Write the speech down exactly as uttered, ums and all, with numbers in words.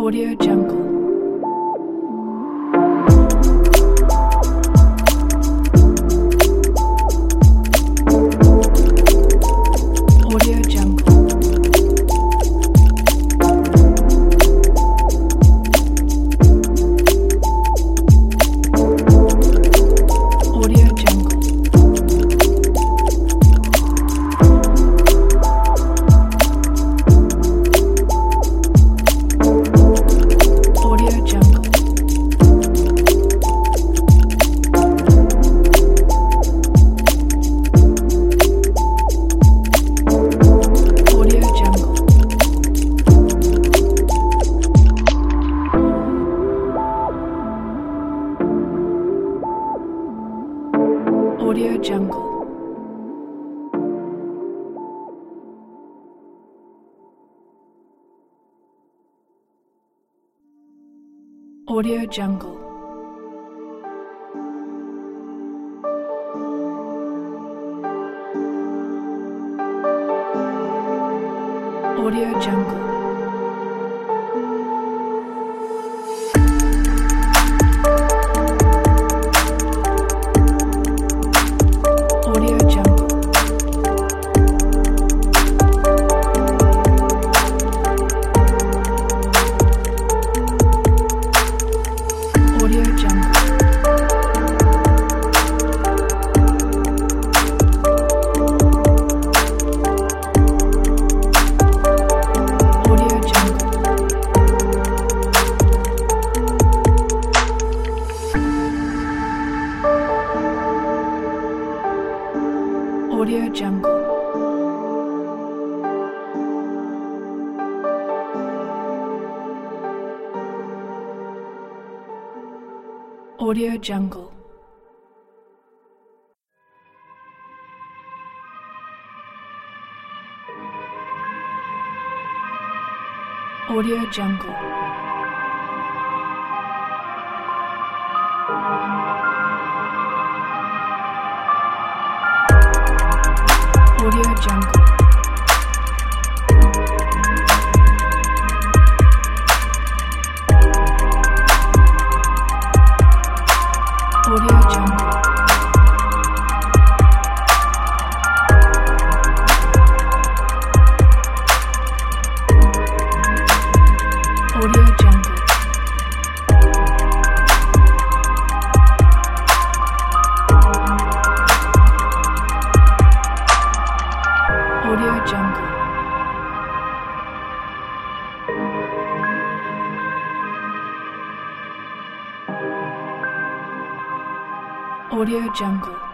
Audio Jungle. Audio Jungle. Audio Jungle. Audio Jungle. Audio Jungle. Audio Jungle. Audio Jungle. Audio Jungle. Audio Jungle. Audio Jungle. Audio Jungle. Audio Jungle. Audio Jungle. Audio Jungle. Audio Jungle. Audio Jungle. Audio Jungle. Audio Jungle. Audio Jungle.